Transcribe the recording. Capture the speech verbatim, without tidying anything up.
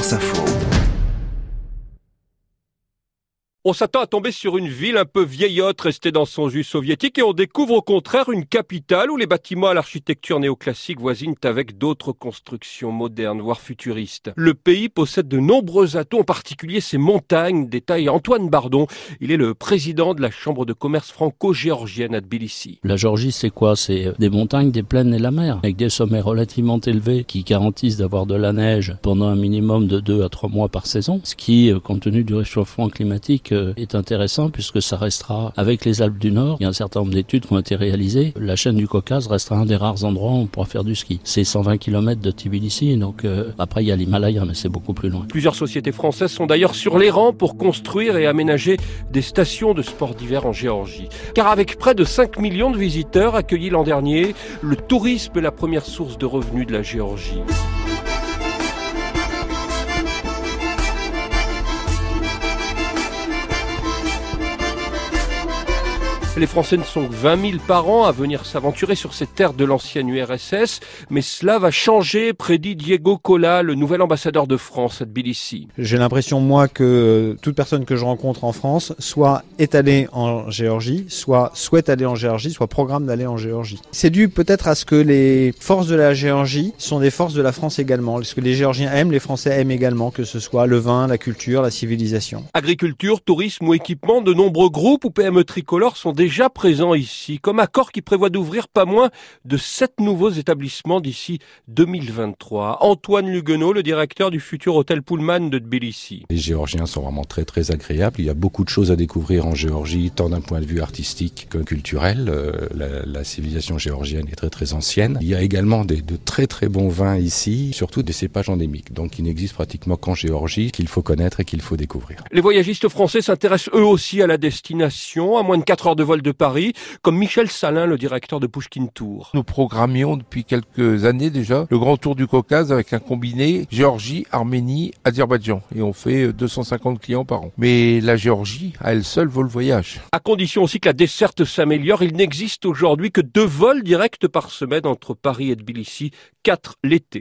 France Info. On s'attend à tomber sur une ville un peu vieillotte restée dans son jus soviétique et on découvre au contraire une capitale où les bâtiments à l'architecture néoclassique voisinent avec d'autres constructions modernes, voire futuristes. Le pays possède de nombreux atouts, en particulier ses montagnes, détaille Antoine Bardon. Il est le président de la Chambre de commerce franco-géorgienne à Tbilissi. La Géorgie, c'est quoi? C'est des montagnes, des plaines et la mer, avec des sommets relativement élevés qui garantissent d'avoir de la neige pendant un minimum de deux à trois mois par saison, ce qui, compte tenu du réchauffement climatique, est intéressant puisque ça restera avec les Alpes du Nord. Il y a un certain nombre d'études qui ont été réalisées. La chaîne du Caucase restera un des rares endroits où on pourra faire du ski. C'est cent vingt kilomètres de Tbilissi, donc euh, après il y a l'Himalaya, mais c'est beaucoup plus loin. Plusieurs sociétés françaises sont d'ailleurs sur les rangs pour construire et aménager des stations de sport d'hiver en Géorgie. Car avec près de cinq millions de visiteurs accueillis l'an dernier, le tourisme est la première source de revenus de la Géorgie. Les Français ne sont que vingt mille par an à venir s'aventurer sur ces terres de l'ancienne U R S S, mais cela va changer, prédit Diego Cola, le nouvel ambassadeur de France à Tbilissi. J'ai l'impression, moi, que toute personne que je rencontre en France, soit est allée en Géorgie, soit souhaite aller en Géorgie, soit programme d'aller en Géorgie. C'est dû peut-être à ce que les forces de la Géorgie sont des forces de la France également. Ce que les Géorgiens aiment, les Français aiment également, que ce soit le vin, la culture, la civilisation. Agriculture, tourisme ou équipement, de nombreux groupes ou P M E tricolores sont déjà déjà présent ici, comme Accor qui prévoit d'ouvrir pas moins de sept nouveaux établissements d'ici deux mille vingt-trois. Antoine Luguenot, le directeur du futur hôtel Pullman de Tbilissi. Les Géorgiens sont vraiment très très agréables. Il y a beaucoup de choses à découvrir en Géorgie, tant d'un point de vue artistique que culturel. Euh, la, la civilisation géorgienne est très très ancienne. Il y a également des, de très très bons vins ici, surtout des cépages endémiques, donc qui n'existent pratiquement qu'en Géorgie, qu'il faut connaître et qu'il faut découvrir. Les voyagistes français s'intéressent eux aussi à la destination, à moins de quatre heures de vol de Paris, comme Michel Salin, le directeur de Pushkin Tour. Nous programmions depuis quelques années déjà le grand tour du Caucase avec un combiné Géorgie, Arménie, Azerbaïdjan. Et on fait deux cent cinquante clients par an. Mais la Géorgie, à elle seule, vaut le voyage. À condition aussi que la desserte s'améliore, il n'existe aujourd'hui que deux vols directs par semaine entre Paris et Tbilissi, quatre l'été.